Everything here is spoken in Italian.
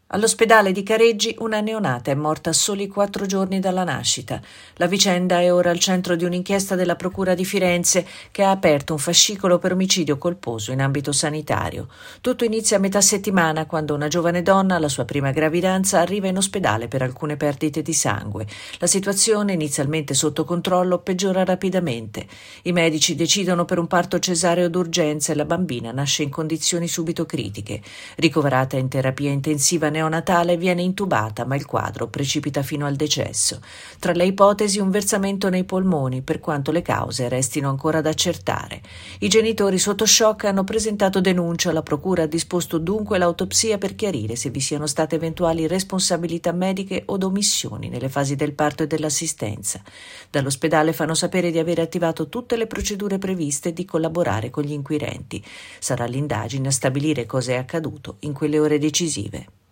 All'ospedale di Careggi una neonata è morta a soli 4 giorni dalla nascita. La vicenda è ora al centro di un'inchiesta della Procura di Firenze che ha aperto un fascicolo per omicidio colposo in ambito sanitario. Tutto inizia a metà settimana quando una giovane donna, alla sua prima gravidanza, arriva in ospedale per alcune perdite di sangue. La situazione, inizialmente sotto controllo, peggiora rapidamente. I medici decidono per un parto cesareo d'urgenza e la bambina nasce in condizioni subito critiche. Ricoverata in terapia intensiva neonatale, viene intubata, ma il quadro precipita fino al decesso. Tra le ipotesi un versamento nei polmoni, per quanto le cause restino ancora da accertare. I genitori sotto shock hanno presentato denuncia, la procura ha disposto dunque l'autopsia per chiarire se vi siano state eventuali responsabilità mediche o omissioni nelle fasi del parto e dell'assistenza. Dall'ospedale fanno sapere di aver attivato tutte le procedure previste e di collaborare con gli inquirenti. Sarà l'indagine a stabilire cosa è accaduto in quelle ore decisive.